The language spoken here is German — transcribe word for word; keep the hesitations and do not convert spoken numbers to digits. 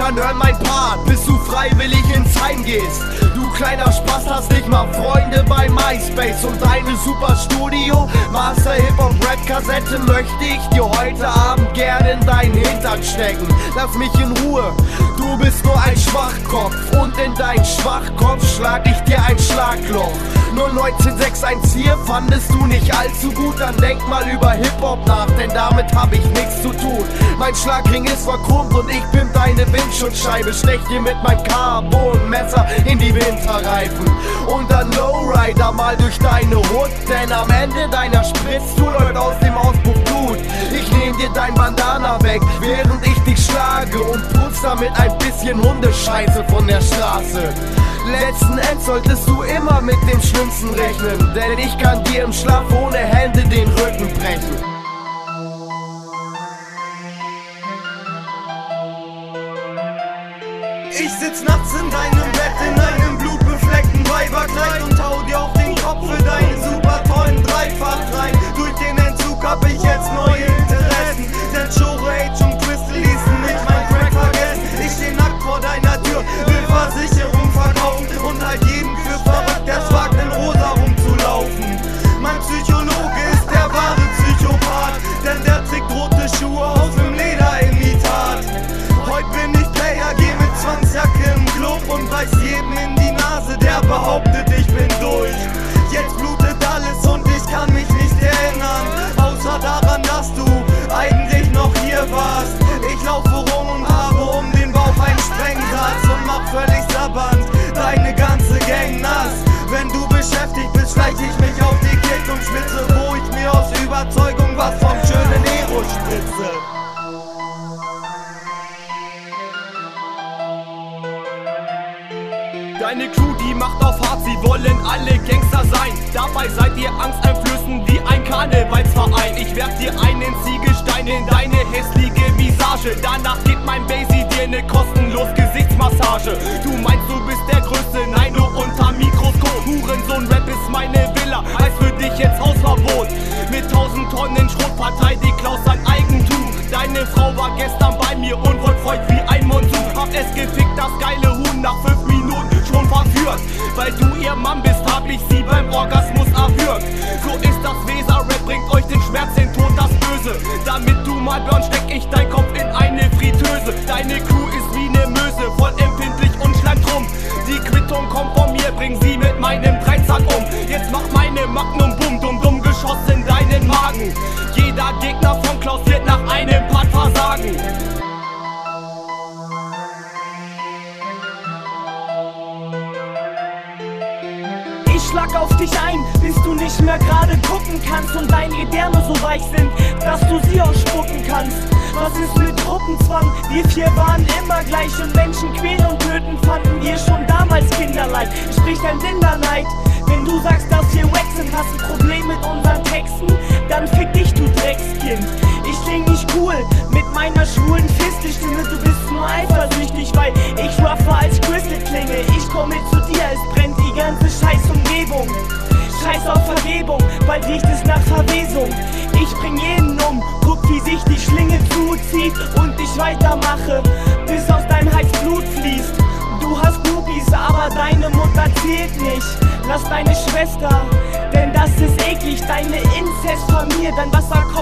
dann hör mein Part, bis du freiwillig ins Heim gehst. Du kleiner Spaß, hast nicht mal Freunde bei MySpace und deine super Studio Master Hip-Hop-Rap-Kassette möchte ich dir heute Abend gerne in deinen Hintern stecken. Lass mich in Ruhe, du bist nur ein Schwachkopf und in deinen Schwachkopf schlag ich dir ein Schlagloch. Nur neunzehn sechs eins vier fandest du nicht allzu gut, dann denk mal über Hip-Hop nach, denn damit hab ich nichts zu tun. Mein Schlagring ist verchromt und ich pimp deine Windschutzscheibe, stech dir mit meinem Carbon-Messer in die Winterreifen und dann Lowrider mal durch deine Hut, denn am Ende deiner Spritztour läuft aus dem Auspuff Blut. Ich nehm dir dein Bandana weg, während ich dich schlage und putz damit ein bisschen Hundescheiße von der Straße. Letzten Endes solltest du immer mit dem Schlimmsten rechnen, denn ich kann dir im Schlaf ohne Hände den Rücken brechen. Ich sitz nachts in deinem Bett, in einem blutbefleckten Weiberkleid und hau dir auf den Kopf für deine super tollen Dreifach rein. Durch den Entzug hab ich jetzt neue Interessen, denn Shore Age und Crystal ließen mich mein Crack vergessen. Ich steh nackt vor deiner Tür, will Versicherung verkaufen und halt jeden für verrückt, der es wagt, in rosa rumzulaufen. Mein Psychologe ist der wahre Psychopath, denn der trägt rote Schuhe aus dem Lederimitat. Heute bin ich Player, geh mit Zwangsjacke im Club und beiß jedem in die Nase, der behauptet, ich bin durch. Jetzt blutet alles und ich kann mich nicht erinnern, außer daran, dass du eigentlich noch hier warst. Ich laufe rum und habe um den Bauch einen Sprengsatz und mach völlig sabbernd deine ganze Gang nass. Wenn du beschäftigt bist, schleich ich mich auf die Kick und schwitze, wo ich mir aus Überzeugung was vom schönen Hero spritze. Deine Crew, die macht auf hart, sie wollen alle Gangster sein. Dabei seid ihr angsteinflößend wie ein Karnevalsverein. Ich werf dir einen Ziegelstein in deine hässliche Visage. Danach gibt mein Basie dir ne kostenlos Gesichtsmassage. Du meinst, du bist der Größte, nein, nur unter Mikroskop. Hurensohn-Rap ist meine Villa, heißt für dich jetzt Hausverbot. Mit tausend Tonnen Schrot verteidigt Klaus sein Eigentum. Deine Frau war gestern bei mir und wollt feucht wie ein Monsun. Hab es gefickt, das geile Huhn, nach fünf Minuten schon verführt. Weil du ihr Mann bist, hab ich sie beim Orgasmus erwürgt. So ist das Weser-Rap, bringt euch den Schmerz, den Tod, das Böse. Damit du mal burn, steck ich dein Kopf in eine Fritteuse. Deine Crew ist wie ne Möse, voll empfindlich und schlank drum. Die Quittung kommt von mir, bring sie mit meinem Dreizack um. Jetzt mach meine Magnum Bum, dumm, dumm, Geschoss in deinen Magen. Jeder Gegner von Klaus wird nach einem Part versagen. Ich schlag auf dich ein, bis du nicht mehr gerade gucken kannst und deine Gedärme so weich sind, dass du sie ausspucken kannst. Was ist mit Gruppenzwang? Wir vier waren immer gleich und Menschen quälen und töten fanden wir schon damals kinderleid. Sprich dein Dinderneid, wenn du sagst, dass wir wack sind, hast ein Problem mit unseren Texten, dann fick dich, du Dreckskind. Ich kling nicht cool mit meiner schwulen Fistelstimme, du bist nur eifersüchtig, weil ich rougher als Crystal klinge. Ich komme zu dir, es brennt die ganze scheiß Umgebung. Scheiß auf Vergebung, bald riecht es nach Verwesung. Ich bring jeden um, guck wie sich die Schlinge zuzieht und ich weitermache, bis aus deinem Hals Blut fließt. Du hast Groupies, aber deine Mutter zählt nicht. Lass deine Schwester, denn das ist eklig, deine Inzestfamilie, dein Wasser kommt